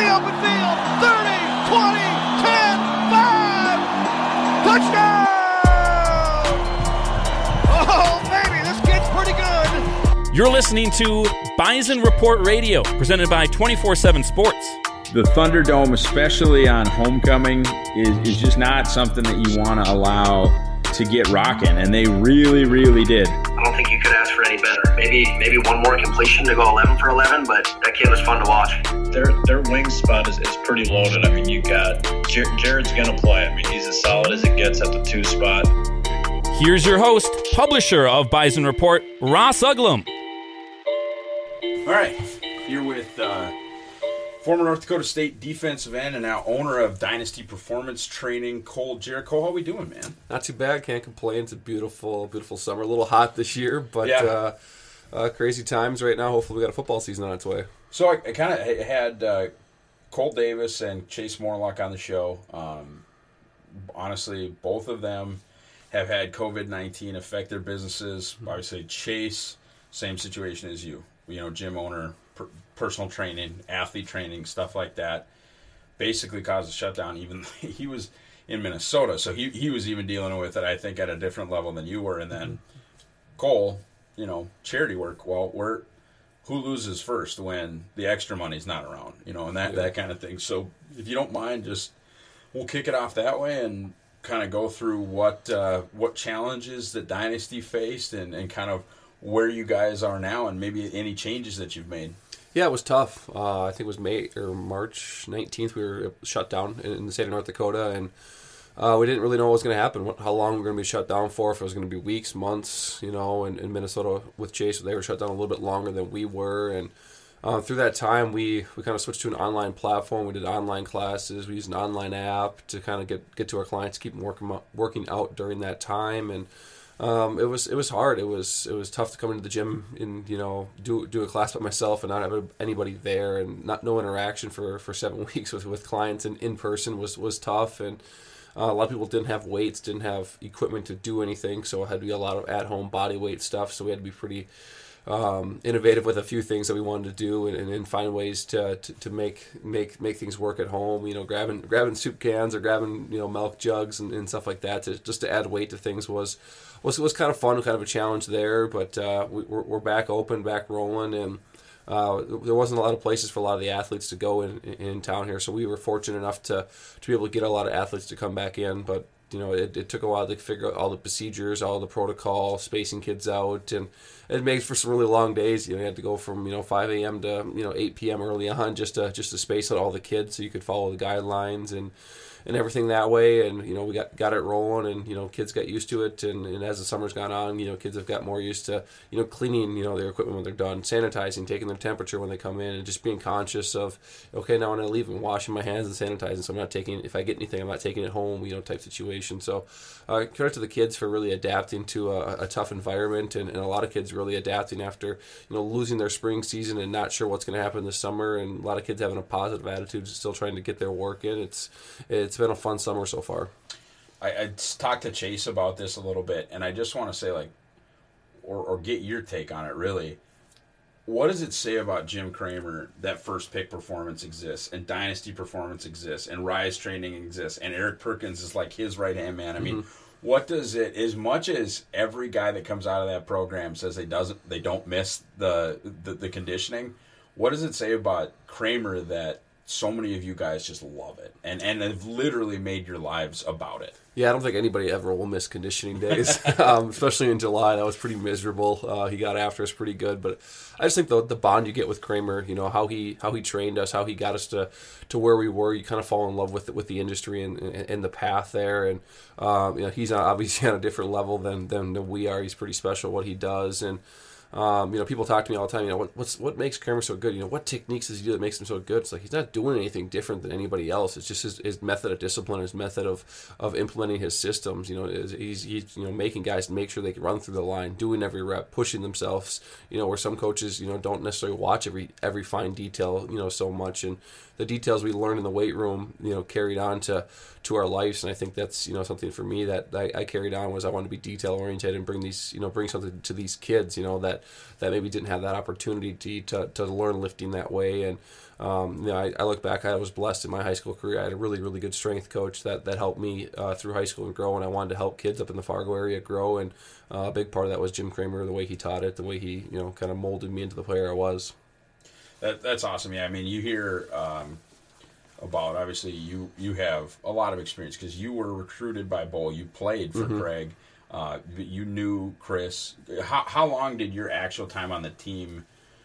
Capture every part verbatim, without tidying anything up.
open field. thirty, twenty, ten, five. Touchdown! Oh, baby, this kid's pretty good. You're listening to Bison Report Radio, presented by twenty-four seven Sports. The Thunderdome, especially on homecoming, is, is just not something that you want to allow to get rocking, and they really, really did. I don't think you could ask for any better. Maybe maybe one more completion to go eleven for eleven, but that kid was fun to watch. Their their wing spot is, is pretty loaded. I mean, you got Jar- Jared's going to play. I mean, he's as solid as it gets at the two spot. Here's your host, publisher of Bison Report, Ross Uglum. All right, here with uh, former North Dakota State defensive end and now owner of Dynasty Performance Training, Cole Jarrett. Cole, how we doing, man? Not too bad. Can't complain. It's a beautiful, beautiful summer. A little hot this year, but yeah. uh, uh, crazy times right now. Hopefully we got a football season on its way. So I, I kind of had uh, Cole Davis and Chase Morlock on the show. Um, honestly, both of them have had covid nineteen affect their businesses. Mm-hmm. Obviously, Chase, same situation as you. You know, gym owner, per, personal training, athlete training, stuff like that. Basically caused a shutdown. Even he was in Minnesota, so he he was even dealing with it, I think, at a different level than you were. And then Cole, you know, charity work. Well, we're who loses first when the extra money's not around, you know, and that, yeah. that kind of thing. So if you don't mind, just we'll kick it off that way and kind of go through what uh, what challenges that Dynasty faced and, and kind of where you guys are now and maybe any changes that you've made. Yeah, it was tough. Uh, I think it was May or March nineteenth we were shut down in, in the state of North Dakota, and uh, we didn't really know what was going to happen, what, how long we were going to be shut down for, if it was going to be weeks, months, you know, and in Minnesota with Chase, they were shut down a little bit longer than we were, and uh, through that time, we, we kind of switched to an online platform. We did online classes. We used an online app to kind of get, get to our clients, keep them working, working out during that time, and Um, it was it was hard. It was it was tough to come into the gym and you know do do a class by myself and not have anybody there and not no interaction for, for seven weeks with, with clients and in person was, was tough. And uh, a lot of people didn't have weights, didn't have equipment to do anything, so it had to be a lot of at home body weight stuff. So we had to be pretty um, innovative with a few things that we wanted to do and, and find ways to, to, to make make make things work at home. You know, grabbing grabbing soup cans or grabbing you know milk jugs and, and stuff like that to just to add weight to things was. Was was kind of fun, kind of a challenge there, but uh, we, we're, we're back open, back rolling, and uh, there wasn't a lot of places for a lot of the athletes to go in, in, in town here, so we were fortunate enough to, to be able to get a lot of athletes to come back in, but you know it, it took a while to figure out all the procedures, all the protocol, spacing kids out, and it made for some really long days. You know, you had to go from you know five a.m. to you know eight p.m. early on just to just to space out all the kids so you could follow the guidelines and. and everything that way, and you know we got got it rolling, and you know kids got used to it, and, and as the summer's gone on, you know kids have got more used to you know cleaning you know their equipment when they're done, sanitizing, taking their temperature when they come in, and just being conscious of okay now when I leave, I'm washing my hands and sanitizing, so I'm not taking if I get anything, I'm not taking it home, you know type situation. So uh, credit to the kids for really adapting to a, a tough environment, and, and a lot of kids really adapting after you know losing their spring season and not sure what's going to happen this summer, and a lot of kids having a positive attitude, still trying to get their work in. It's it's been a fun summer so far. I, I talked to Chase about this a little bit, and I just want to say, like, or, or get your take on it, really. What does it say about Jim Kramer that First Pick Performance exists, and Dynasty Performance exists, and Rise Training exists, and Eric Perkins is like his right-hand man? I mean, mm-hmm. what does it, as much as every guy that comes out of that program says they doesn't, they don't miss the, the, the conditioning, what does it say about Kramer that so many of you guys just love it and, and have literally made your lives about it? Yeah, I don't think anybody ever will miss conditioning days, um, especially in July. That was pretty miserable. Uh, he got after us pretty good, but I just think the the bond you get with Kramer, you know how he how he trained us, how he got us to, to where we were. You kind of fall in love with with the industry and, and, and the path there. And um, you know he's obviously on a different level than, than than we are. He's pretty special what he does, and. Um, you know, people talk to me all the time, you know, what, what's, what makes Kramer so good? You know, what techniques does he do that makes him so good? It's like, he's not doing anything different than anybody else. It's just his, his method of discipline, his method of, of implementing his systems. You know, he's, he's, you know, making guys make sure they can run through the line, doing every rep, pushing themselves, you know, where some coaches, you know, don't necessarily watch every, every fine detail, you know, so much. And the details we learned in the weight room, you know, carried on to, to our lives. And I think that's, you know, something for me that I, I carried on was I wanted to be detail oriented and bring these, you know, bring something to these kids, you know, that, that maybe didn't have that opportunity to, to, to learn lifting that way. And, um, you know, I, I look back, I was blessed in my high school career. I had a really, really good strength coach that, that helped me uh, through high school and grow. And I wanted to help kids up in the Fargo area grow. And uh, a big part of that was Jim Kramer, the way he taught it, the way he, you know, kind of molded me into the player I was. That, that's awesome. Yeah, I mean, you hear um, about, obviously, you, you have a lot of experience because you were recruited by Bull. You played for mm-hmm. Craig. Uh, you knew Chris. How, how long did your actual time on the team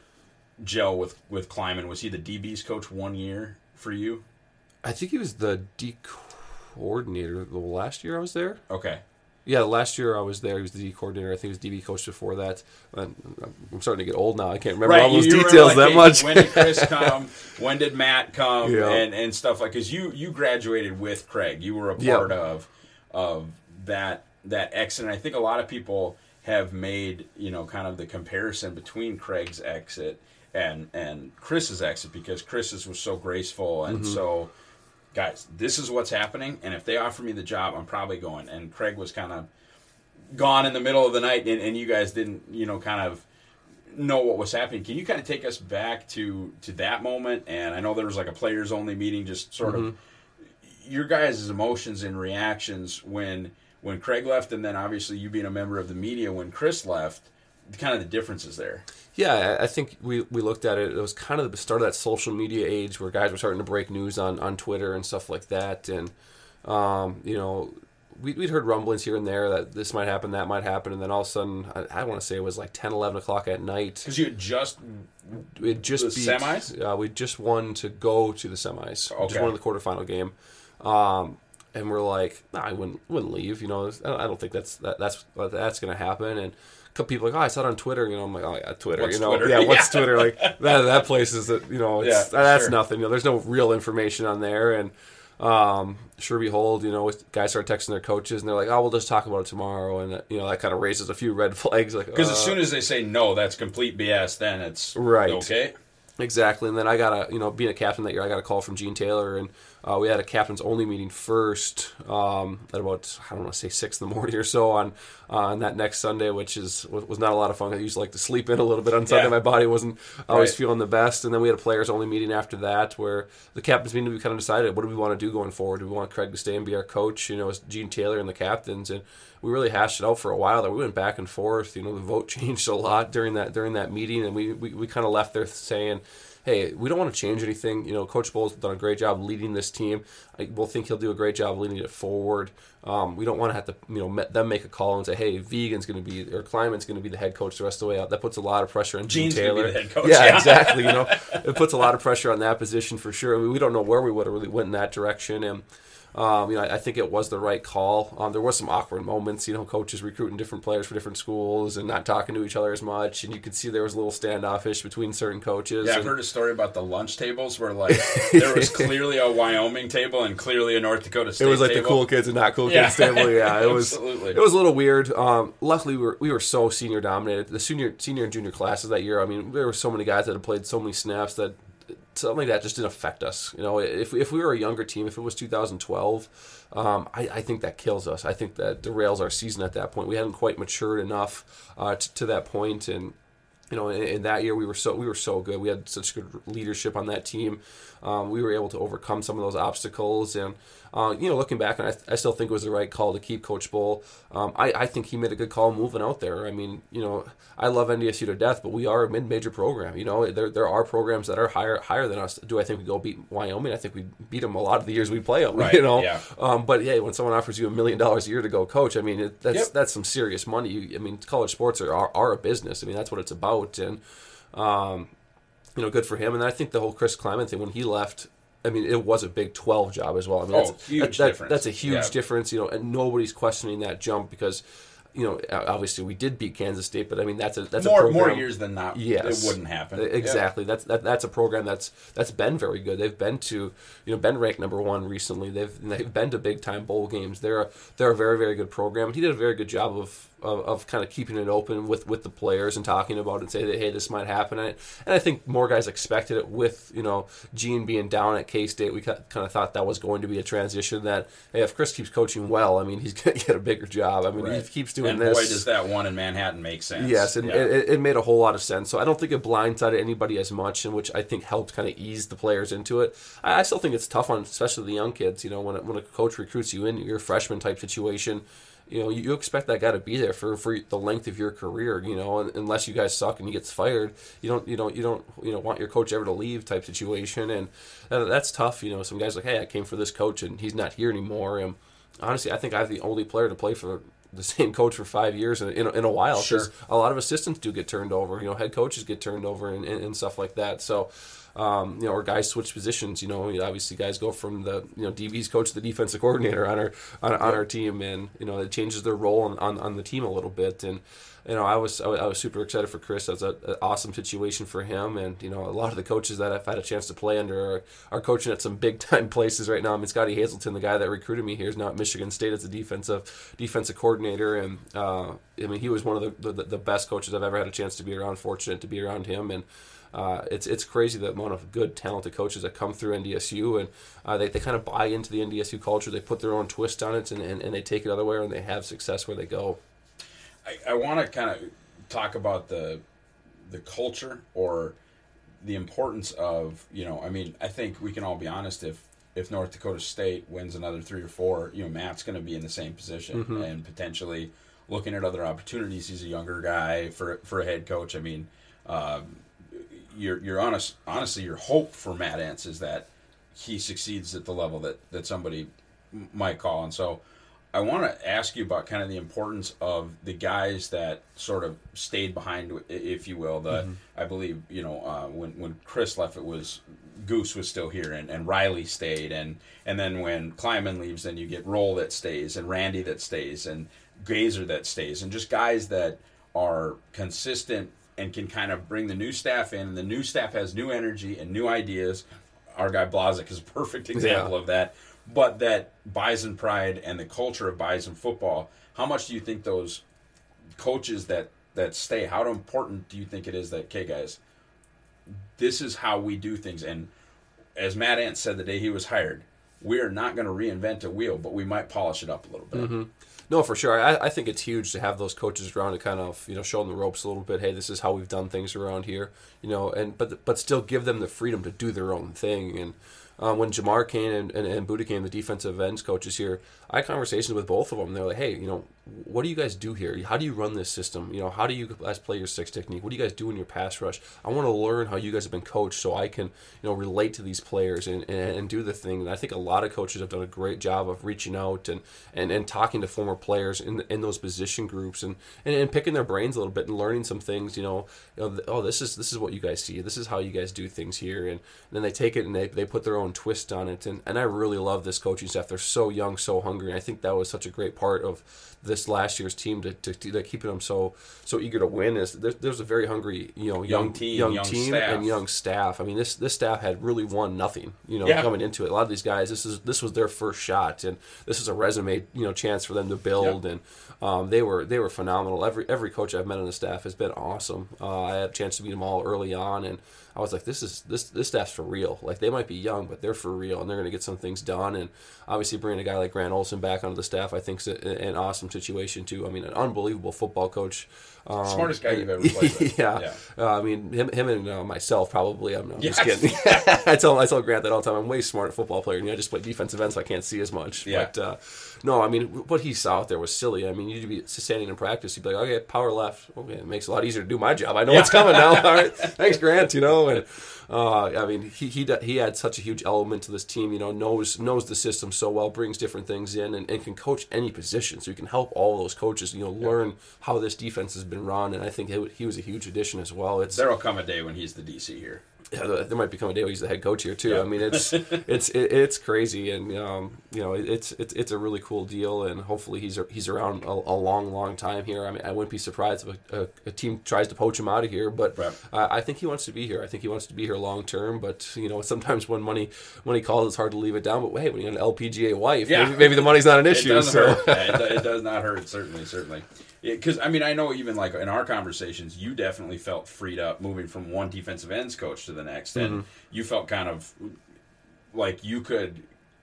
gel with, with Kleiman? Was he the D B's coach one year for you? I think he was the D coordinator the last year I was there. Okay. Yeah, last year I was there. He was the D coordinator. I think he was D B coach before that. I'm starting to get old now. I can't remember right, all those you, you details like, that hey, much. When did Chris come? When did Matt come? Yeah. And, and stuff like because you you graduated with Craig. You were a part yeah. of of that that exit. And I think a lot of people have made you know kind of the comparison between Craig's exit and and Chris's exit because Chris's was so graceful and mm-hmm. so. Guys, this is what's happening, and if they offer me the job, I'm probably going. And Craig was kind of gone in the middle of the night, and, and you guys didn't, you know, kind of know what was happening. Can you kind of take us back to, to that moment? And I know there was like a players-only meeting, just sort mm-hmm. of your guys' emotions and reactions when when Craig left, and then obviously you being a member of the media when Chris left, kind of the differences there. Yeah, I think we, we looked at it. It was kind of the start of that social media age where guys were starting to break news on, on Twitter and stuff like that. And, um, you know, we, we'd heard rumblings here and there that this might happen, that might happen. And then all of a sudden, I, I want to say it was like ten, eleven o'clock at night. Because you had just It just the beat, semis? Uh, we just won to go to the semis. Okay. Just won the quarterfinal game. Um, and we're like, nah, I wouldn't wouldn't leave. You know, I don't, I don't think that's that, that's that's going to happen. And couple people like, oh, I saw it on Twitter. You know, I'm like, oh yeah, Twitter. What's you know, Twitter? yeah, Yeah. what's Twitter? Like that that place is that you know, it's Yeah, that's sure. nothing. You know, there's no real information on there. And um, sure behold, you know, guys start texting their coaches and they're like, oh, we'll just talk about it tomorrow. And you know, that kind of raises a few red flags. Like Because uh, as soon as they say no, that's complete B S. Then it's Right. okay. Exactly, and then I got a, you know, being a captain that year, I got a call from Gene Taylor, and uh, we had a captain's only meeting first um, at about, I don't want to say six in the morning or so on uh, on that next Sunday, which is was not a lot of fun. I used to like to sleep in a little bit on Sunday. Yeah. My body wasn't always Right. feeling the best, and then we had a players only meeting after that, where the captain's meeting we kind of decided what do we want to do going forward. Do we want Craig to stay and be our coach? You know, it's Gene Taylor and the captains, and we really hashed it out for a while. There, we went back and forth. You know, the vote changed a lot during that during that meeting, and we we, we kind of left there saying, hey, we don't want to change anything. You know, Coach Bull's done a great job leading this team. I will think he'll do a great job leading it forward. Um, we don't want to have to, you know, me- them make a call and say, hey, Vegan's going to be, or Kleiman's going to be the head coach the rest of the way out. That puts a lot of pressure on Gene Gene's Taylor. gonna be the head coach, Yeah, yeah. exactly. You know, it puts a lot of pressure on that position for sure. I mean, we don't know where we would have really went in that direction. And, Um, you know, I, I think it was the right call. Um, there was some awkward moments, you know, coaches recruiting different players for different schools and not talking to each other as much, and you could see there was a little standoffish between certain coaches. Yeah, I've and, heard a story about the lunch tables where like there was clearly a Wyoming table and clearly a North Dakota State It was like table. the cool kids and not cool Yeah. kids table. Yeah, it was. Absolutely. It was a little weird. Um, luckily, we were we were so senior dominated. The senior senior and junior classes that year. I mean, there were so many guys that had played so many snaps that something like that just didn't affect us. You know, if if we were a younger team, if it was two thousand twelve, um, I, I think that kills us. I think that derails our season at that point. We hadn't quite matured enough uh, to, to that point, and you know, in, in that year we were so we were so good. We had such good leadership on that team. Um, we were able to overcome some of those obstacles, and uh, you know, looking back, and I, I still think it was the right call to keep Coach Bull. Um, I, I think he made a good call moving out there. I mean, you know, I love N D S U to death, but we are a mid-major program. You know, there there are programs that are higher higher than us. Do I think we go beat Wyoming? I think we beat them a lot of the years we play them. Right, You know, yeah. um, but yeah, when someone offers you a million dollars a year to go coach, I mean, it, that's Yep. that's some serious money. You, I mean, college sports are, are are a business. I mean, that's what it's about, and um, you know, good for him. And I think the whole Chris Kleiman thing when he left. I mean, it was a Big twelve job as well. I mean, Oh, that's, huge that, that, difference. That's a huge Yeah. difference, you know, and nobody's questioning that jump because, you know, obviously we did beat Kansas State, but I mean, that's a that's more a program. more years than not. Yes. It wouldn't happen. Exactly. That's that, that's a program that's that's been very good. They've been to, you know, been ranked number one recently. They've they've been to big time bowl games. They're a, they're a very very good program. He did a very good job of of, of kind of keeping it open with, with the players and talking about it and say that, hey, this might happen. And, and I think more guys expected it with, you know, Gene being down at K-State. We kind of thought that was going to be a transition that, hey, if Chris keeps coaching well, I mean, he's going to get a bigger job. I mean, right. he keeps doing and this. boy, does that one in Manhattan make sense. Yes, and yeah. it, it made a whole lot of sense. So I don't think it blindsided anybody as much, and which I think helped kind of ease the players into it. I, I still think it's tough on, especially the young kids. You know, when when a coach recruits you in your freshman type situation, you know, you, you expect that guy to be there for, for the length of your career. You know, and, unless you guys suck and he gets fired, you don't you don't you don't you know want your coach ever to leave type situation, and that, that's tough. You know, some guys like, hey, I came for this coach and he's not here anymore. And honestly, I think I'm the only player to play for the same coach for five years in, in, a, in a while. Sure. A lot of assistants do get turned over. You know, head coaches get turned over and, and, and stuff like that. So, um, you know, or guys switch positions. You know, obviously guys go from the you know D B's coach to the defensive coordinator on our on, on our team, and you know it changes their role on, on, on the team a little bit. And you know, I was I was, I was super excited for Chris. That's an awesome situation for him. And you know, a lot of the coaches that I've had a chance to play under are, are coaching at some big time places right now. I mean, Scotty Hazelton, the guy that recruited me here, is now at Michigan State as a defensive defensive coordinator. And uh, I mean, he was one of the, the the best coaches I've ever had a chance to be around. Fortunate to be around him. And uh, it's it's crazy the amount of good, talented coaches that come through N D S U, and uh, they they kind of buy into the N D S U culture. They put their own twist on it, and, and, and they take it other way, and they have success where they go. I, I want to kind of talk about the the culture or the importance of, you know, I mean, I think we can all be honest, if if North Dakota State wins another three or four, you know, Matt's going to be in the same position mm-hmm. and potentially looking at other opportunities. He's a younger guy for for a head coach. I mean, um, you're you're honest, honestly, your hope for Matt Entz is that he succeeds at the level that, that somebody might call. And so I want to ask you about kind of the importance of the guys that sort of stayed behind, if you will. The mm-hmm. I believe, you know, uh, when when Chris left, it was Goose was still here, and, and Riley stayed, and and then when Kleiman leaves, then you get Roll that stays, and Randy that stays, and Gazer that stays, and just guys that are consistent and can kind of bring the new staff in, and the new staff has new energy and new ideas. Our guy Blazik is a perfect example yeah. of that. But that Bison pride and the culture of Bison football, how much do you think those coaches that, that stay, how important do you think it is that, okay, guys, this is how we do things? And as Matt Entz said the day he was hired, we are not going to reinvent a wheel, but we might polish it up a little bit. Mm-hmm. No, for sure. I, I think it's huge to have those coaches around to kind of, you know, show them the ropes a little bit. Hey, this is how we've done things around here, you know, and but but still give them the freedom to do their own thing. And Um, when Jamar Kane and, and, and Buda Kane, the defensive ends coaches here, I had conversations with both of them. They're like, hey, you know, what do you guys do here? How do you run this system? You know, how do you guys play your six technique? What do you guys do in your pass rush? I want to learn how you guys have been coached so I can, you know, relate to these players and, and, and do the thing. And I think a lot of coaches have done a great job of reaching out and, and, and talking to former players in in those position groups and, and, and picking their brains a little bit and learning some things, you know, you know oh, this is this is what you guys see. This is how you guys do things here. And, and then they take it and they, they put their own twist on it. And, and I really love this coaching staff. They're so young, so hungry. And I think that was such a great part of this last year's team to, to, to keeping them so so eager to win. Is there's, there's a very hungry, you know, young, young team, young, young team staff. and young staff. I mean, this this staff had really won nothing, you know, yeah. coming into it. A lot of these guys, this is this was their first shot, and this is a resume, you know, chance for them to build. Yep. And um, they were they were phenomenal. Every every coach I've met on the staff has been awesome. Uh, I had a chance to meet them all early on, and I was like, this is this this staff's for real. Like, they might be young, but they're for real, and they're going to get some things done. And obviously, bringing a guy like Grant Olson back onto the staff, I think, is a, an awesome situation too. I mean, an unbelievable football coach. Um, Smartest guy you've ever played with. yeah, yeah. Uh, I mean, him, him and uh, myself probably. I'm, I'm yes. just kidding. I tell I tell Grant that all the time. I'm way smart at football player, and I just play defensive end, so I can't see as much. Yeah. But uh, no, I mean, what he saw out there was silly. I mean, you'd be standing in practice, you'd be like, okay, power left. Okay, it makes it a lot easier to do my job. I know yeah. what's coming now. All right, thanks, Grant. You know, and uh, I mean, he he he had such a huge element to this team. You know, knows knows the system so well, brings different things in, and, and can coach any position. So he can help all those coaches, you know, learn how this defense has been run. And I think he, he was a huge addition as well. It's There'll come a day when he's the D C here. Yeah, there might become a day where he's the head coach here too. Yeah. I mean, it's it's it, it's crazy, and um, you know, it's it's it's a really cool deal, and hopefully he's he's around a, a long, long time here. I mean, I wouldn't be surprised if a, a, a team tries to poach him out of here, but Right. uh, I think he wants to be here. I think he wants to be here long term. But you know, sometimes when money money calls, it's hard to leave it down. But hey, when you got an L P G A wife, Yeah. maybe, maybe the money's not an issue. It doesn't so. hurt. Yeah, it, it does not hurt. Certainly, certainly. Because I mean, I know even like in our conversations, you definitely felt freed up moving from one defensive ends coach to the next, and Mm-hmm. you felt kind of like you could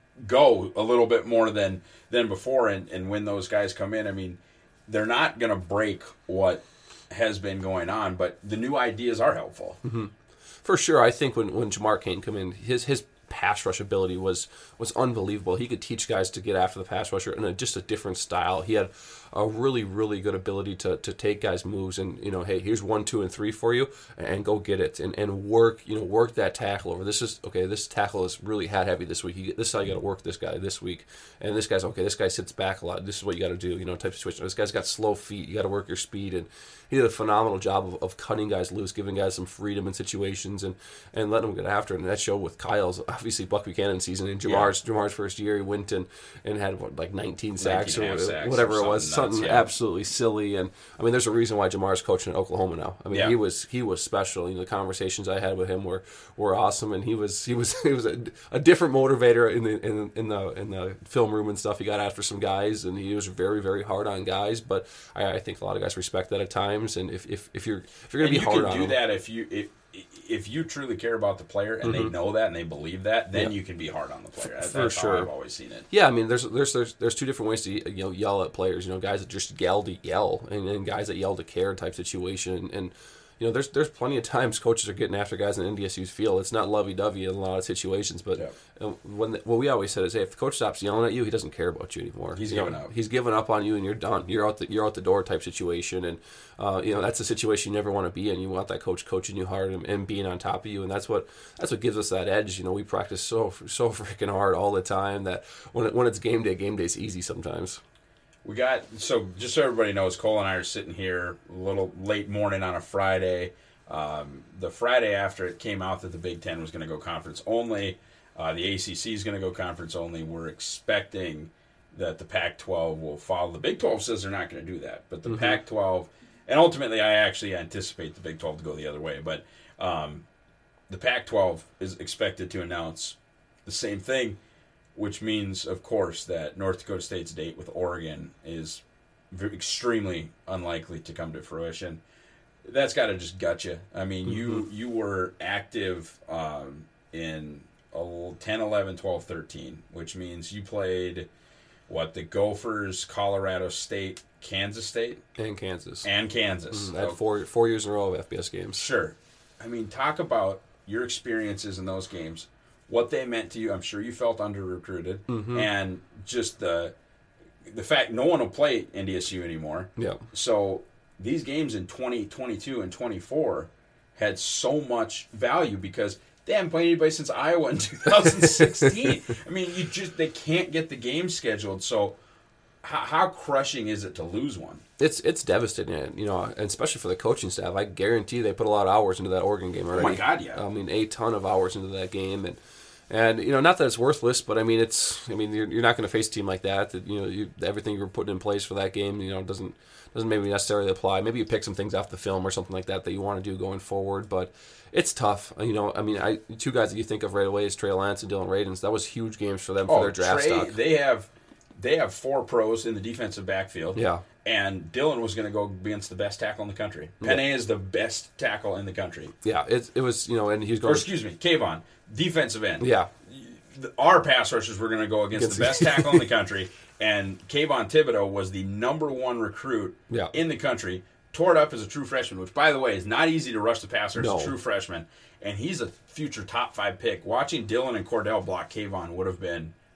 go a little bit more than than before. And, and when those guys come in, I mean, they're not going to break what has been going on, but the new ideas are helpful. Mm-hmm. For sure, I think when when Jamar Cain come in, his his pass rush ability was was unbelievable. He could teach guys to get after the pass rusher in a, just a different style. He had a really, really good ability to, to take guys' moves and, you know, hey, here's one, two, and three for you, and go get it and, and work, you know, work that tackle over. This is, okay, this tackle is really hat heavy this week. You, this is how you got to work this guy this week. And this guy's, okay, this guy sits back a lot. This is what you got to do, you know, type of situation. This guy's got slow feet. You got to work your speed. And he did a phenomenal job of, of cutting guys loose, giving guys some freedom in situations and, and letting them get after it. And that showed with Kyle's, obviously, Buck Buchanan season. In Jamar's, yeah. Jamar's first year, he went and, and had, what, like nineteen sacks nineteen or sacks whatever or it was. something nuts, Something yeah. absolutely silly. And, I mean, there's a reason why Jamar's coaching at Oklahoma now. I mean, Yeah. he was he was special. You know, the conversations I had with him were, were awesome. And he was he was he was a, a different motivator in the in, in the in the film room and stuff. He got after some guys, and he was very, very hard on guys. But I, I think a lot of guys respect that at times. And if if, if you're if you're going to be And hard you on can do them, that if you if, if you truly care about the player and Mm-hmm. they know that and they believe that, then Yeah. you can be hard on the player. That- For That's sure. how I've always seen it. yeah, I mean, there's there's there's there's two different ways to you know yell at players. You know, guys that just yell to yell, and, and guys that yell to care type situation. And, and you know, there's there's plenty of times coaches are getting after guys in N D S U's field. It's not lovey dovey in a lot of situations, but Yeah. uh, when the, what we always said is, hey, if the coach stops yelling at you, he doesn't care about you anymore. He's You know, given up. He's given up on you, and you're done. You're out the you're out the door type situation, and uh, you know that's a situation you never want to be in. You want that coach coaching you hard and, and being on top of you, and that's what that's what gives us that edge. You know, we practice so so freaking hard all the time that when it, when it's game day, game day's easy sometimes. We got, so just so everybody knows, Cole and I are sitting here a little late morning on a Friday. Um, the Friday after it came out that the Big Ten was going to go conference only, uh, the A C C is going to go conference only. We're expecting that the Pac twelve will follow. The Big twelve says they're not going to do that, but the Mm-hmm. Pac twelve, and ultimately I actually anticipate the Big twelve to go the other way, but um, the Pac twelve is expected to announce the same thing, which means, of course, that North Dakota State's date with Oregon is v- extremely unlikely to come to fruition. That's got to just gut you. I mean, you you were active um, in ten, eleven, twelve, thirteen, which means you played, what, the Gophers, Colorado State, Kansas State, And Kansas. and Kansas. I had Oh, four four years in a row of F B S games. Sure. I mean, talk about your experiences in those games, what they meant to you. I'm sure you felt under-recruited, Mm-hmm. and just the the fact no one will play N D S U anymore. Yeah. So these games in twenty twenty-two and twenty-four had so much value because they haven't played anybody since Iowa in two thousand sixteen. I mean, you just they can't get the game scheduled. So how, how crushing is it to lose one? It's it's devastating, you know, and especially for the coaching staff. I guarantee they put a lot of hours into that Oregon game already. my God, yeah. I mean, a ton of hours into that game, and and you know, not that it's worthless, but I mean, it's I mean, you're, you're not going to face a team like that. That you know, you, everything you were putting in place for that game, you know, doesn't doesn't maybe necessarily apply. Maybe you pick some things off the film or something like that that you want to do going forward, but it's tough. You know, I mean, I two guys that you think of right away is Trey Lance and Dylan Radins. That was huge games for them for Oh, their draft Trey, stock. they have they have four pros in the defensive backfield. Yeah. And Dylan was going to go against the best tackle in the country. Penn is the best tackle in the country. Yeah, it it was you know, and he was Or going. excuse me, Kayvon, defensive end. Yeah. The- Our pass rushers were going to go against, Against- the best tackle in the country, and Kayvon Thibodeau was the number one recruit Yeah. in the country. Tore it up as a true freshman, which, by the way, is not easy to rush the passer as No. a true freshman. And he's a future top five pick. Watching Dylan and Cordell block Kayvon would have been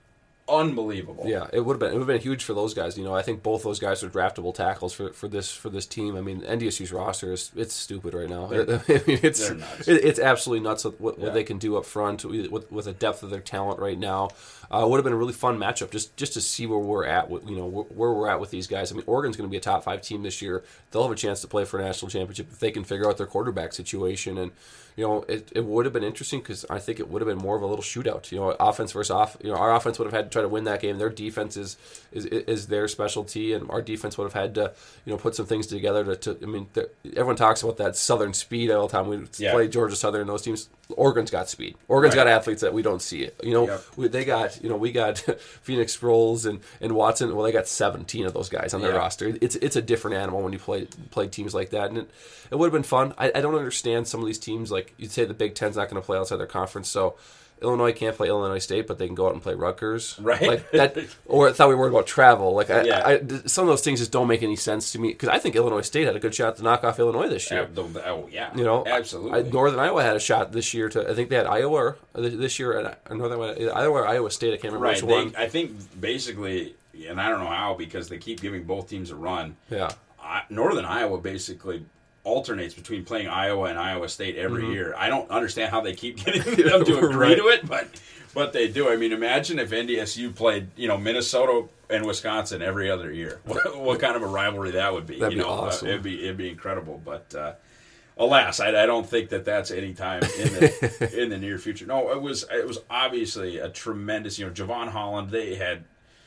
unbelievable. Yeah, it would have been it would have been huge for those guys. You know, I think both those guys are draftable tackles for, for this for this team. I mean, N D S U's roster is it's stupid right now. I mean, it's nuts. It, it's absolutely nuts what, what Yeah. they can do up front with with the depth of their talent right now. Uh, it would have been a really fun matchup just just to see where we're at. With, you know, where, where we're at with these guys. I mean, Oregon's going to be a top five team this year. They'll have a chance to play for a national championship if they can figure out their quarterback situation. And you know, it, it would have been interesting because I think it would have been more of a little shootout. You know, offense versus off. You know, our offense would have had to try to win that game. Their defense is is, is their specialty, and our defense would have had to, you know, put some things together to. to I mean, everyone talks about that Southern speed all the time. We Yeah. play Georgia Southern and those teams. Oregon's got speed. Oregon's Right. got athletes that we don't see it. You know, Yep. we, they got you know we got Phoenix Sproles and, and Watson. Well, they got seventeen of those guys on their Yeah. roster. It's it's a different animal when you play play teams like that, and it, it would have been fun. I, I don't understand some of these teams. Like you'd say, the Big Ten's not going to play outside their conference, so Illinois can't play Illinois State, but they can go out and play Rutgers, Right. Like that, or I thought we were worried about travel. Like I, Yeah. I, I, some of those things just don't make any sense to me because I think Illinois State had a good shot to knock off Illinois this year. Yeah, the- oh yeah, You know, absolutely. I, Northern Iowa had a shot this year to. I think they had Iowa or this year, and Northern Iowa or Iowa State. I can't remember right. which one. They, I think basically, and I don't know how because they keep giving both teams a run. Yeah, I, Northern Iowa basically alternates between playing Iowa and Iowa State every Mm-hmm. year. I don't understand how they keep getting them to agree Right. to it, but but they do. I mean, imagine if N D S U played, you know, Minnesota and Wisconsin every other year. What, what kind of a rivalry that would be? That'd you be know, awesome. Uh, it'd be it'd be incredible. But uh, alas, I, I don't think that that's any time in the in the near future. No, it was it was obviously a tremendous. You know, Javon Holland. They had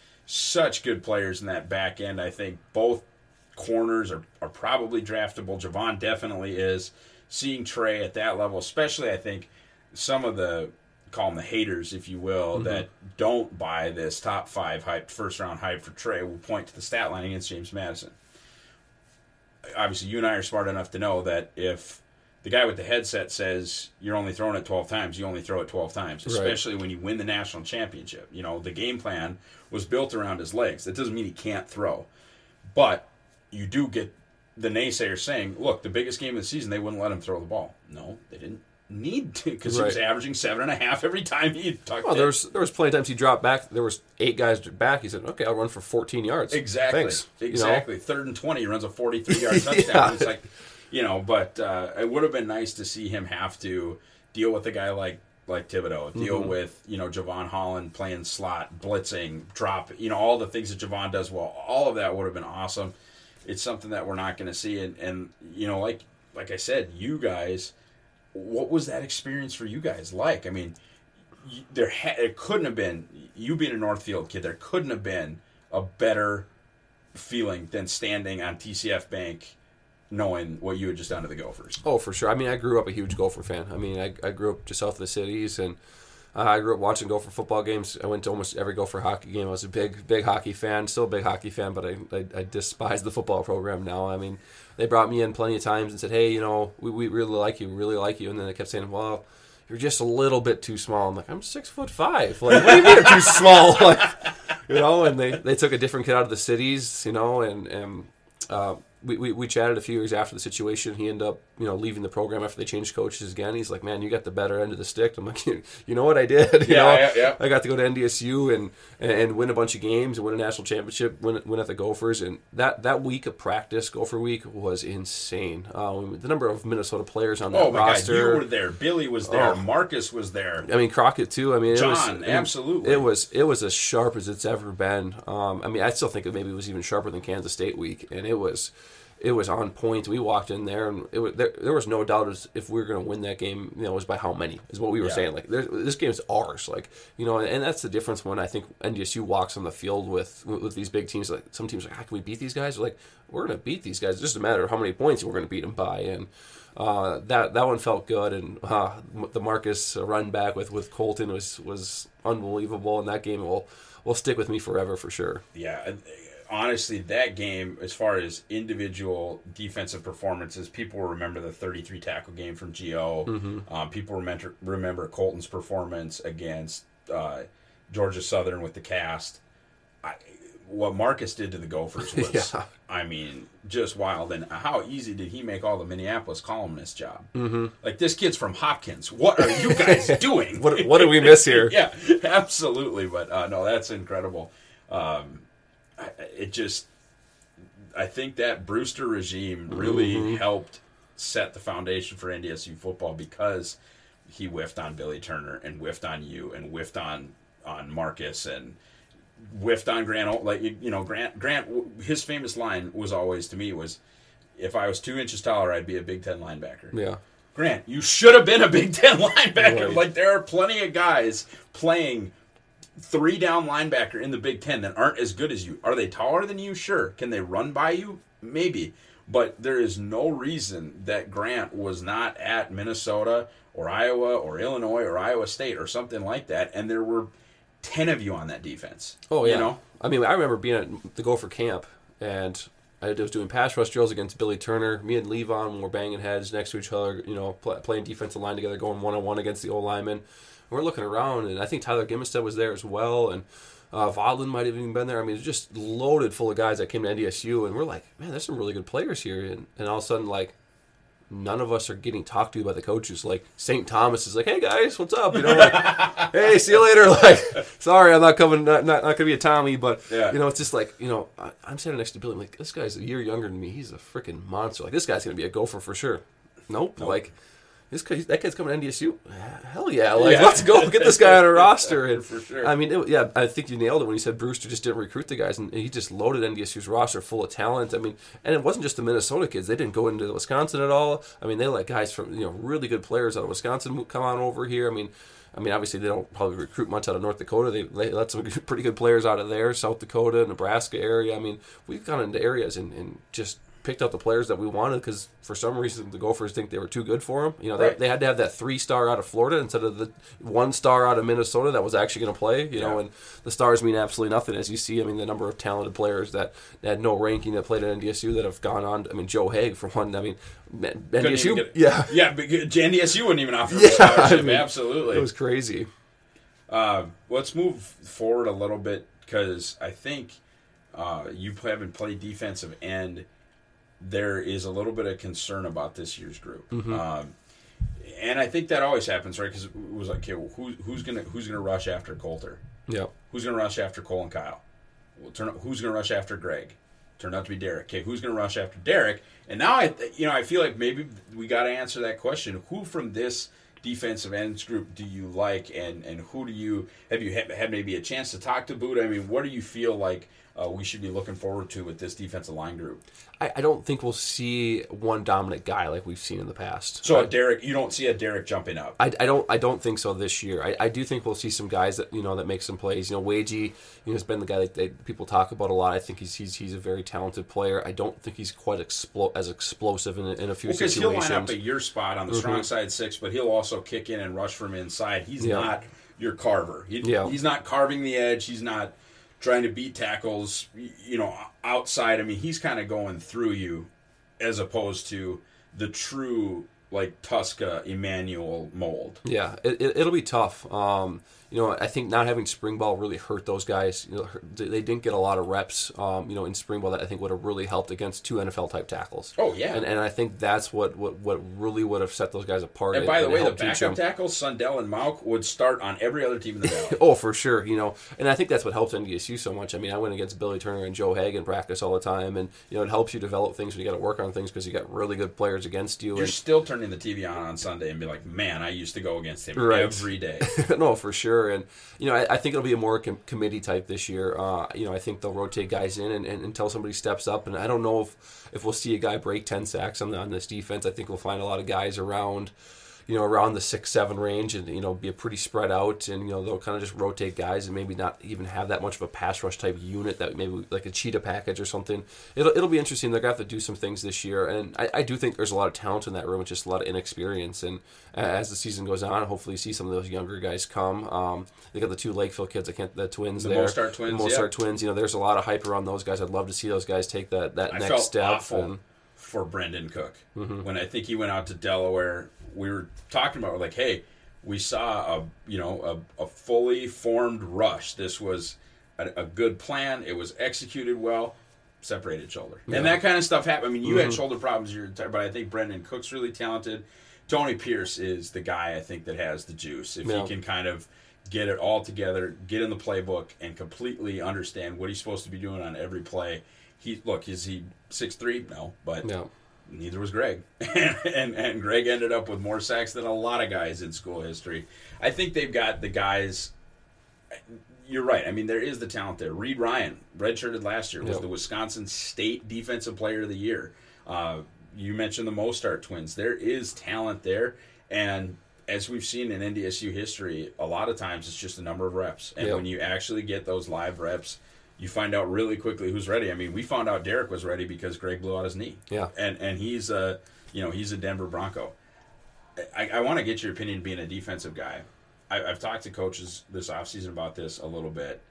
such good players in that back end. I think both corners are, are probably draftable. Javon definitely is. Seeing Trey at that level, especially I think some of the, call them the haters, if you will, Mm-hmm. that don't buy this top five hype, first round hype for Trey will point to the stat line against James Madison. Obviously, you and I are smart enough to know that if the guy with the headset says you're only throwing it twelve times, you only throw it twelve times, Right. especially when you win the national championship. You know, the game plan was built around his legs. That doesn't mean he can't throw. But you do get the naysayers saying, look, the biggest game of the season, they wouldn't let him throw the ball. No, they didn't need to because he was Right. averaging seven and a half every time he tucked well, it. there was there was plenty of times he dropped back. There was eight guys back. He said, "Okay, I'll run for fourteen yards." Exactly. Thanks. You know? Exactly. Third and twenty, he runs a forty-three yard touchdown. Yeah. It's like, you know, but uh, it would have been nice to see him have to deal with a guy like like Thibodeau, deal Mm-hmm. with, you know, Javon Holland playing slot, blitzing, drop, you know, all the things that Javon does well. All of that would have been awesome. It's something that we're not going to see. And, and, you know, like like I said, you guys, what was that experience for you guys like? I mean, you, there ha- it couldn't have been, you being a Northfield kid, there couldn't have been a better feeling than standing on T C F Bank knowing what you had just done to the Gophers. Oh, for sure. I mean, I grew up a huge Gopher fan. I mean, I, I grew up just south of the cities, and uh, I grew up watching Gopher football games. I went to almost every Gopher hockey game. I was a big, big hockey fan, still a big hockey fan, but I, I, I despise the football program now. I mean, they brought me in plenty of times and said, hey, you know, we, we really like you, we really like you. And then they kept saying, well, you're just a little bit too small. I'm like, I'm six foot five. Like, what do you mean I'm too small? Like, you know, and they, they took a different kid out of the cities, you know, and, and uh, we, we, we chatted a few years after the situation. He ended up, you know, leaving the program after they changed coaches again. He's like, man, you got the better end of the stick. I'm like, you, you know what I did? You Yeah, know, yeah, yeah. I got to go to N D S U and, and win a bunch of games and win a national championship, win, win at the Gophers. And that, that week of practice, Gopher week, was insane. Uh, the number of Minnesota players on that Oh, my roster. God. You were there. Billy was there. Oh. Marcus was there. I mean, Crockett too. I mean, it John, was, absolutely. It was it was as sharp as it's ever been. Um, I mean, I still think it maybe was even sharper than Kansas State week, and it was it was on point. We walked in there, and it was, there there was no doubt as if we were going to win that game. You know, it was by how many is what we were Yeah. saying. Like, there's, this game's ours. Like, you know, and, and that's the difference when I think N D S U walks on the field with with these big teams. Like, some teams are like, how can we beat these guys? We're like, we're going to beat these guys. It's just a matter of how many points we're going to beat them by, and. Uh, that that one felt good, and uh, the Marcus run back with, with Colton was, was unbelievable, and that game will will stick with me forever for sure. Yeah, and, uh, honestly, that game, as far as individual defensive performances, people will remember the thirty-three tackle game from G O. Mm-hmm. Um, people remember remember Colton's performance against uh, Georgia Southern with the cast. I, what Marcus did to the Gophers was, Yeah. I mean, just wild. And how easy did he make all the Minneapolis columnists' job? Mm-hmm. Like, this kid's from Hopkins. What are you guys doing? what what did we miss here? Yeah, absolutely. But uh, no, that's incredible. Um, I, it just, I think that Brewster regime really Mm-hmm. helped set the foundation for N D S U football because he whiffed on Billy Turner and whiffed on you and whiffed on on Marcus and whiffed on Grant. Like you, you know, Grant. Grant. His famous line was always to me was, "If I was two inches taller, I'd be a Big Ten linebacker." Yeah. Grant, you should have been a Big Ten linebacker. Right. Like there are plenty of guys playing three down linebacker in the Big Ten that aren't as good as you. Are they taller than you? Sure. Can they run by you? Maybe. But there is no reason that Grant was not at Minnesota or Iowa or Illinois or Iowa State or something like that, and there were ten of you on that defense. Oh, yeah. You know? I mean, I remember being at the Gopher camp, and I was doing pass rush drills against Billy Turner. Me and Levon were banging heads next to each other, you know, play, playing defensive line together, going one-on-one against the O-linemen. And we're looking around, and I think Tyler Gimmelstead was there as well, and uh, Vodlin might have even been there. I mean, it was just loaded full of guys that came to N D S U, and we're like, man, there's some really good players here. And, and all of a sudden, like, none of us are getting talked to by the coaches. Like, Saint Thomas is like, hey, guys, what's up? You know, like, hey, see you later. Like, sorry, I'm not coming, not, not, not going to be a Tommy, but, Yeah. you know, it's just like, you know, I, I'm standing next to Billy. I'm like, this guy's a year younger than me. He's a freaking monster. Like, this guy's going to be a Gopher for sure. Nope. nope. Like, this guy, that kid's coming to N D S U. Hell yeah! Like, Yeah. let's go get this guy on a roster. And For sure. I mean, it, yeah, I think you nailed it when you said Brewster just didn't recruit the guys, and he just loaded N D S U's roster full of talent. I mean, and it wasn't just the Minnesota kids; they didn't go into Wisconsin at all. I mean, they let guys from you know really good players out of Wisconsin come on over here. I mean. I mean, obviously, they don't probably recruit much out of North Dakota. They, they let some pretty good players out of there, South Dakota, Nebraska area. I mean, we've gone into areas and, and just picked out the players that we wanted because for some reason the Gophers think they were too good for them. You know, they, Right. they had to have that three-star out of Florida instead of the one-star out of Minnesota that was actually going to play. You know, Yeah. and the stars mean absolutely nothing. As you see, I mean, the number of talented players that, that had no ranking that played at N D S U that have gone on. I mean, Joe Haig, for one. I mean, N D S U, Get, yeah. Yeah, but N D S U wouldn't even offer Yeah, a scholarship. I mean, Absolutely. It was crazy. Uh, let's move forward a little bit because I think uh, you haven't played defensive end. There is a little bit of concern about this year's group, Mm-hmm. um, and I think that always happens, right? Because it was like, okay, well, who, who's gonna who's gonna rush after Coulter? Yeah. Who's gonna rush after Cole and Kyle? Well, turn who's gonna rush after Greg? Turned out to be Derek. Okay, who's gonna rush after Derek? And now I, you know, I feel like maybe we got to answer that question: who from this defensive ends group do you like, and, and who do you have you had, had maybe a chance to talk to Buddha? I mean, what do you feel like uh, we should be looking forward to with this defensive line group? I, I don't think we'll see one dominant guy like we've seen in the past. So I, a Derek, you don't see a Derek jumping up. I, I don't I don't think so this year. I, I do think we'll see some guys that you know that make some plays. You know, Wagee, you know, has been the guy that they, people talk about a lot. I think he's he's he's a very talented player. I don't think he's quite explo- as explosive in a, in a few Because situations. he'll line up at your spot on the Mm-hmm. strong side six, but he'll also kick in and rush from inside. He's Yeah. not your carver. He, Yeah. He's not carving the edge. He's not trying to beat tackles, you know, outside. I mean, he's kind of going through you as opposed to the true, like, Tuska Emmanuel mold. Yeah, it, it, it'll be tough. Um, you know, I think not having spring ball really hurt those guys. You know, hurt- they didn't get a lot of reps. Um, you know, in spring ball that I think would have really helped against two N F L type tackles. Oh, yeah. and and I think that's what, what, what really would have set those guys apart. And by the way, the helped teach backup them. tackles, Sundell and Mauk, would start on every other team in the Valley. Oh, for sure. You know, and I think that's what helps N D S U so much. I mean, I went against Billy Turner and Joe Haig in practice all the time, and you know, it helps you develop things when you got to work on things because you got really good players against you. You're And, still turning the T V on on Sunday and be like, man, I used to go against him Right. every day. no, for sure. And, you know, I, I think it'll be a more com- committee type this year. Uh, you know, I think they'll rotate guys in and, and, until somebody steps up. And I don't know if, if we'll see a guy break ten sacks on, the, on this defense. I think we'll find a lot of guys around, you know, around the six, seven range and, you know, be a pretty spread out. And, you know, they'll kind of just rotate guys and maybe not even have that much of a pass rush type unit that maybe like a cheetah package or something. It'll, it'll be interesting. They're going to have to do some things this year. And I, I do think there's a lot of talent in that room. It's just a lot of inexperience. And uh, as the season goes on, hopefully you see some of those younger guys come. Um, they got the two Lakeville kids. I can't, the twins The there. Mostart twins, The Mostart yeah. twins. You know, there's a lot of hype around those guys. I'd love to see those guys take that, that I next felt step. awful And, for Brendan Cook Mm-hmm. when I think he went out to Delaware. We were talking about, we're like, hey, we saw a you know a, a fully formed rush. This was a, a good plan. It was executed well. Separated shoulder. Yeah. And that kind of stuff happened. I mean, you Mm-hmm. had shoulder problems your entire, but I think Brendan Cook's really talented. Tony Pierce is the guy I think that has the juice. If Yeah. he can kind of get it all together, get in the playbook, and completely understand what he's supposed to be doing on every play. He look, is he six three? No, but Yeah. neither was Greg. and, and and Greg ended up with more sacks than a lot of guys in school history. I think they've got the guys. You're right. I mean, there is the talent there. Reed Ryan, redshirted last year, was Yep. the Wisconsin State Defensive Player of the Year. Uh, you mentioned the Mostart twins. There is talent there, and as we've seen in N D S U history, a lot of times it's just a number of reps. And Yep. when you actually get those live reps, you find out really quickly who's ready. I mean, we found out Derek was ready because Greg blew out his knee. Yeah. And and he's a you know he's a Denver Bronco. I, I want to get your opinion being a defensive guy. I, I've talked to coaches this offseason about this a little bit.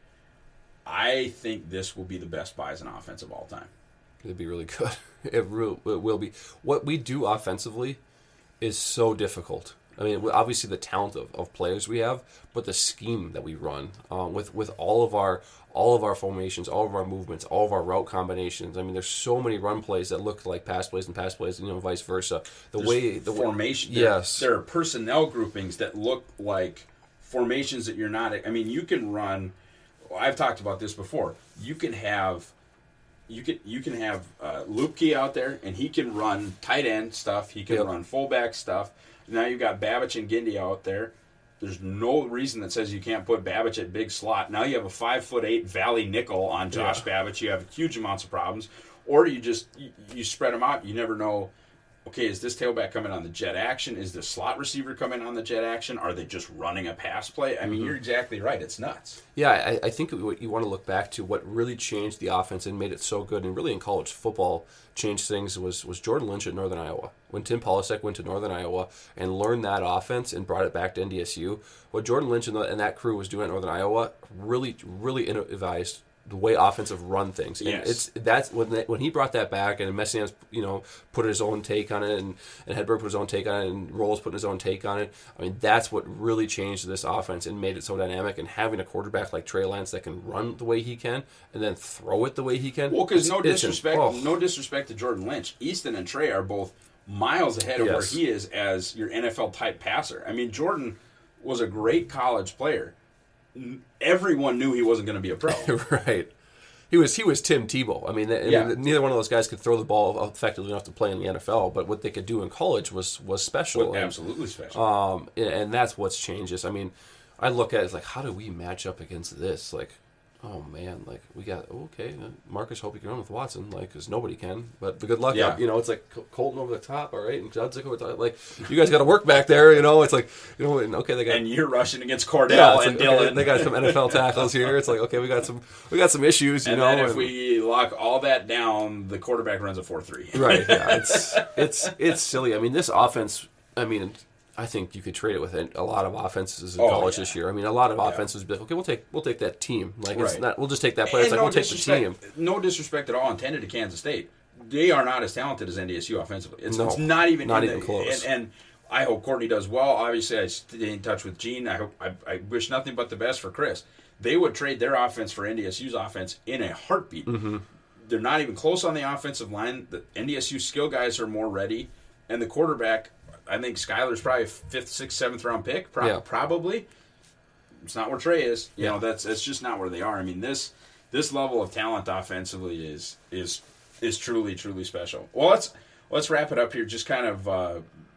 I think this will be the best Bison offense of all time. It'd be really good. It, real, it will be. What we do offensively is so difficult. I mean, obviously the talent of, of players we have, but the scheme that we run um, with with all of our all of our formations, all of our movements, all of our route combinations. I mean, there's so many run plays that look like pass plays and pass plays, you know, vice versa. The There's way the formation. Way, There, yes, there are personnel groupings that look like formations that you're not. I mean, you can run. I've talked about this before. You can have. You can you can have uh, Lupke out there, and he can run tight end stuff. He can Yep. run fullback stuff. Now you've got Babbage and Gindy out there. There's no reason that says you can't put Babbage at big slot. Now you have a five foot eight Valley nickel on Josh Yeah. Babbage. You have huge amounts of problems, or you just you, you spread them out. You never know. Okay, is this tailback coming on the jet action? Is the slot receiver coming on the jet action? Are they just running a pass play? I mean, you're exactly right. It's nuts. Yeah, I, I think what you want to look back to what really changed the offense and made it so good, and really in college football changed things was was Jordan Lynch at Northern Iowa. When Tim Polasek went to Northern Iowa and learned that offense and brought it back to N D S U, what Jordan Lynch and, the, and that crew was doing at Northern Iowa really, really innovated the way offensive run things. And Yes. it's that's when they, when he brought that back, and Messiaen's, you know, put his own take on it, and, and Hedberg put his own take on it, and Rolls put his own take on it. I mean, that's what really changed this offense and made it so dynamic. And having a quarterback like Trey Lance that can run the way he can and then throw it the way he can. Well, because it's- no it's- disrespect, oh. no disrespect to Jordan Lynch, Easton and Trey are both miles ahead of where Yes. he is as your N F L type passer. I mean, Jordan was a great college player. N- Everyone knew he wasn't going to be a pro. Right. He was he was Tim Tebow. I mean, I Yeah. mean, neither one of those guys could throw the ball effectively enough to play in the N F L, but what they could do in college was was special. And, Absolutely special. Um, and- and that's what's changed. Is I mean, I look at it as like, how do we match up against this? Like, oh man, like we got okay, uh, Marcus hope you can run with Watson, like because nobody can. But good luck, Yeah. up, you know. It's like Col- Colton over the top, all right, and Judzik over the top. Like you guys got to work back there, you know. It's like you know, and okay, they got. and you're rushing against Cordell yeah, it's and like, Dylan. okay, they got some N F L tackles here. It's like okay, we got some, we got some issues, you and know. then if and- we lock all that down, the quarterback runs a four three. Right. Yeah. It's it's it's silly. I mean, this offense. I mean, I think you could trade it with a lot of offenses in Oh, college yeah. this year. I mean, a lot of offenses would be like, okay, we'll take we'll take that team. Like it's Right. not. We'll just take that player. It's And like no we'll take the team. disrespect, no disrespect at all intended to Kansas State. They are not as talented as N D S U offensively. It's, No, it's not even not in even the- close. And, and I hope Courtney does well. Obviously, I stay in touch with Gene. I hope I, I wish nothing but the best for Chris. They would trade their offense for N D S U's offense in a heartbeat. Mm-hmm. They're not even close on the offensive line. The N D S U skill guys are more ready, and the quarterback. I think Skyler's probably a fifth, sixth, seventh round pick. Pro- Yeah. Probably. It's not where Trey is. You Yeah. know, that's that's just not where they are. I mean, this this level of talent offensively is is is truly truly special. Well, let's let's wrap it up here. Just kind of uh,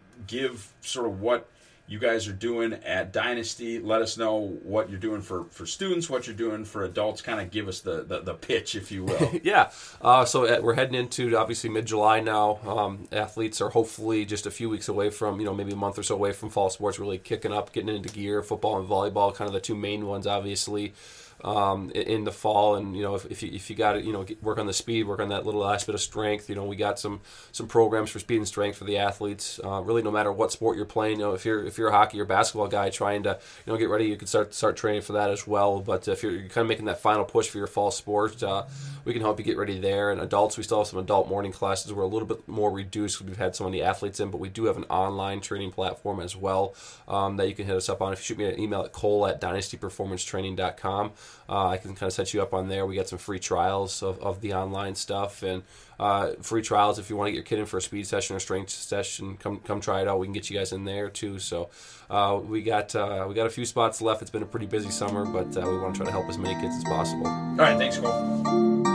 give sort of what you guys are doing at Dynasty. Let us know what you're doing for, for students, what you're doing for adults. Kind of give us the, the, the pitch, if you will. Yeah. Uh, so uh, we're heading into obviously mid-July now. Um, athletes are hopefully just a few weeks away from, you know, maybe a month or so away from fall sports really kicking up, getting into gear. Football and volleyball, kind of the two main ones, obviously. Um, in the fall, and you know, if, if you if you got to, you know, get, work on the speed, work on that little last bit of strength. You know, we got some some programs for speed and strength for the athletes. Uh, really, no matter what sport you're playing, you know, if you're if you're a hockey or basketball guy trying to, you know, get ready, you can start start training for that as well. But if you're, you're kind of making that final push for your fall sport, uh, we can help you get ready there. And adults, we still have some adult morning classes. We're a little bit more reduced because we've had so many athletes in, but we do have an online training platform as well um, that you can hit us up on. If you shoot me an email at cole at dynasty performance training dot com. uh, I can kind of set you up on there. We got some free trials of, of the online stuff, and uh, free trials if you want to get your kid in for a speed session or strength session. Come come try it out. We can get you guys in there too. So uh, we got uh, we got a few spots left. It's been a pretty busy summer, but uh, we want to try to help as many kids as possible. All right, thanks, Cole.